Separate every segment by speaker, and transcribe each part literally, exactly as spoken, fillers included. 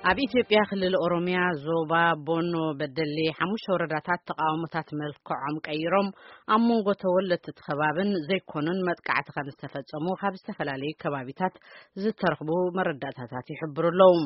Speaker 1: أبي إثيوبيا خلال أوروميا زوبا بونو بدلي حموش ورداتات تقاومتات ملكعهم كيرم أمونغو تولت تخبابن زي كونن مدقعة خمستفاد سموها بستفلالي كبابيتات زي ترخبو مرداتات يحبرو اللوم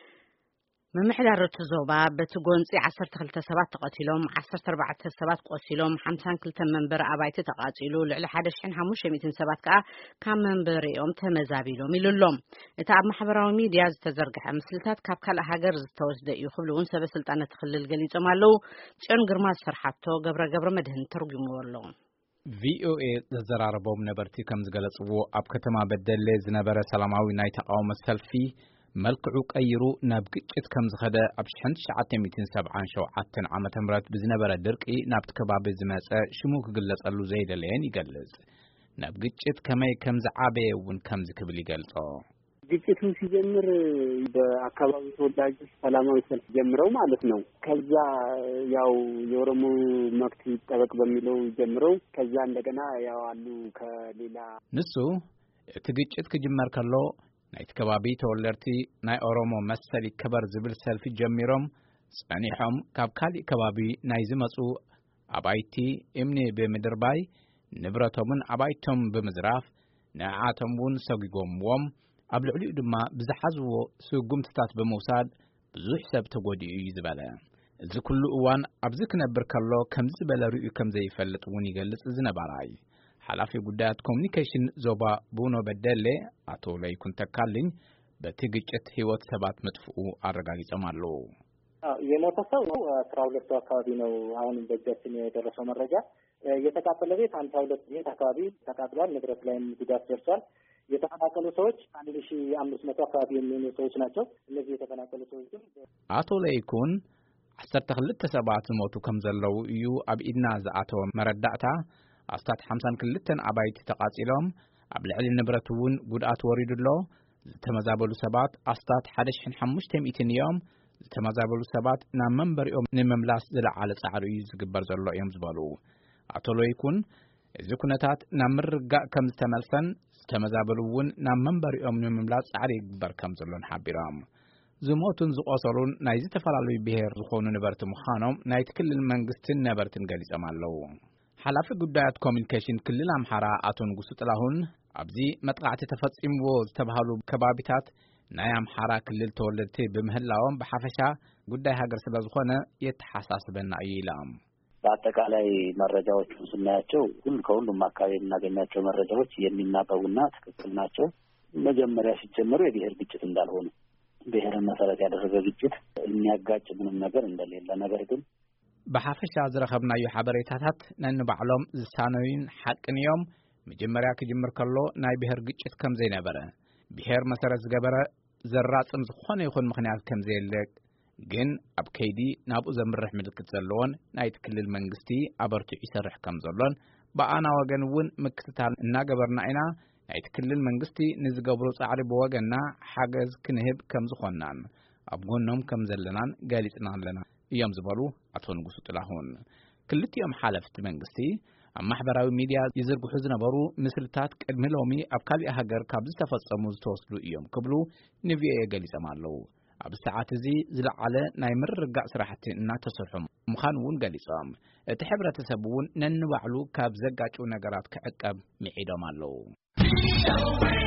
Speaker 1: من محدار التزوبا بتقونسي عشر تخلت سبات تقاتلهم عشر تربعة سبات قاتلهم حمسان كلتا منبر أبايت تقاتلوا لعلى حدش حين حموش ميتين سبات كا كام منبر يوم تمزابيلهم يلولهم إتعب محبراو ميديا تزرقح مسلتات كاب كلا هاجر توسد يخبلون سبب سلطانة تخلل الجليد مالو شن جرماز فرحته قبر قبر مدهن ترجموا لهم
Speaker 2: V O A زراربوم نبرتي كم زغلص و اب كتما بدل زنبره سلاماوي ناي تقاوم السلفي ملكعو قيرو نابقچت كم زخده ابشحن تسعة مئتين وسبعة وسبعين عامه مرات بزنبره درقي نابت كباب زمصه شمو كغلصلو زيدلين يغلص نابقچت كماي كم زعابه ون كم زكبل يغلصو
Speaker 3: ግጭቱ ሲጀምር በአካባቢው ተወላጆች ሰላማዊ ሰልፍ ጀምረው ማለት ነው ከዛ ያው የኦሮሞ መክት ይጠበቅ በሚለው ጀምረው ከዛ እንደገና ያው አሉ ከሌላ
Speaker 2: ንሱ ትግጭት ከጀመር ከሎ ናይት ከባቢ ተወለርቲ ናይ ኦሮሞ መሰል ይከበር ዝብል ሰልፍ ጀምሮም ጸኒሖም ካብ ካሊ ከባቢ ናይ ዝመጹ አባይቲ እምኒ በመድርባይ ንብረቶምን አባይቶም በመዝራፍ ንዓቶምን ሰግጎምዎም أبلغلي دما بزحزو سوغمتታት بموساد ብዙሕ ሰብ ተጎዲኡ ይዝበለ እዚ ኩሉ እዋን ኣብዝክ ነበር ከሎ ከምዝ በለ ርኡ ከም ዘይፈልጥ ውን ይገልጽ ዝነበራይ ሓላፊ ጉዳያት ኮሙኒኬሽን ዞባ ቡኖ በደለ አቶ ለይኩን ተካልኝ በትግጭት ህይወት ሰባት መጥፍኡ አረጋግጠማሉ
Speaker 4: የሞተው አስራ ሁለት አካባቢ ነው አሁን በእጃችን የደረሰው መረጃ የተቃጠለ ቤት ሃምሳ ሁለት ቤት አካባቢ ተቃጥሏል ንብረት ላይም ጉዳት ደርሷል የተፈናቀሉ ሰዎች አንድ ሺህ አምስት መቶ አካባቢ የሚሆኑ ሰዎች ናቸው እነዚህ የተፈናቀሉ ሰዎች
Speaker 2: አቶ ለይኩን عشرة خلت ሰባት ሞቱ ከም ዘለው እዩ ኣብ ኢድና ዝኣተወ መረዳእታ ኣስታት ሃምሳ ክልተን ኣባይቲ ተቃጺሎም ኣብ ልዕሊ ንብረት ውን ጉድኣት ወሪዱሎ ዝተመዛበሉ ሰባት ኣስታት ሓደ ሺህ ሓሙሽተ ሚእቲ እዮም ዝተመዛበሉ ሰባት ናብ መንበሪኦም ንመምላስ ዝለዓለ ጻዕሪ ዝግበር ዘሎ እዮም ዝበሉ ኣቶ ለይኩን እዚ ኩነታት ናብ ምርጋእ ከም ዝተመልሰን ዝተመዛበሉውን ናብ መንበሪኦም ንመምላስ ጻዕሪ ይግበር ከም ዘሎን ሓቢሮም ዝሞቱን ዝቆሰሉን ናይ ዝተፈላልዩ ብሄር ዝኾኑ ነበርቲ ምዃኖም ናይ ክልል መንግስትን ነበርትን ገሊጾም ኣለው ሓላፊ ጉዳያት ኮሙኒኬሽን ክልል ኣምሓራ ኣቶ ንጉሱ ጥላሁን ኣብዚ መጥቃዕቲ ተፈጺምዎ ዝተባሃሉ ከባቢታት ናይ አምሓራ ክልል ተወለድቲ በመህላዎም በሐፈሻ ጉዳይ ሀገር ስለዝኾነ የተሐሳስበና ይላም
Speaker 4: በአጠቃላይ መረጃዎች ስናያቸው ሁሉ ከሁሉም አካባቢ እናገኛቸው መረጃዎች የሚናበቡና ትክክል ናቸው መጀመሪያ ሲጀመሩ የብሔር ግጭት እንዳልሆነ ብሔርን መሰረት ያደረገ ግጭት የሚያጋጭ ምንም ነገር እንደሌለ ነገር ግን
Speaker 2: በሐፈሻ ዝረኸብናዮ ሓበሬታታት ነንባዕሎም ዝሳነዩን ሐቅንዮም መጀመሪያ ክጅምር ከሎ ናይ ብሔር ግጭት ከም ዘይነበረ ብሔር መሰረት ዝገበረ ዘራጽም ዝኾነ ይኹን ምኽንያት ከም ዘይለቅ ግን ኣብ ከይዲ ናብኡ ዘምርሕ ምልክት ዘለዎን ናይ ክልል መንግስቲ ኣበርቲዑ ይሰርሕ ከም ዘሎን በአና ወገን ውን ምክትታል እናገበርና ኢና ናይ ክልል መንግስቲ ንዝገብሩ ጻዕሪ በወገንና ሓገዝ ክንህብ ከም ዝኾናን ኣብ ጎኖም ከም ዘለናን ገሊጽና ኣለና እዮም ዝበሉ ኣቶ ንጉሱ ጥላሁን ክልቲኦም ሓለፍቲ መንግስቲ ኣብ ማሕበራዊ ሚድያ ይዝርግሑ ዝነበሩ ምስልታት ቅድሚ ሎሚ ኣብ ካልእ ሃገር ካብ ዝተፈጸሙ ዝተወስዱ እዮም ክብሉ ንቪኦኤ ገሊጾም ኣለው ኣብ ሰዓት እዚ ዝለዓለ ናይ ምርጋዕ ስራሕቲ እናተሰርሑ ምዃኑ ውን ገሊጾም እቲ ሕብረተሰብ ውን ነንባዕሉ ካብ ዘጋጭው ነገራት ክዕቀብ ሚዒዶም ኣለው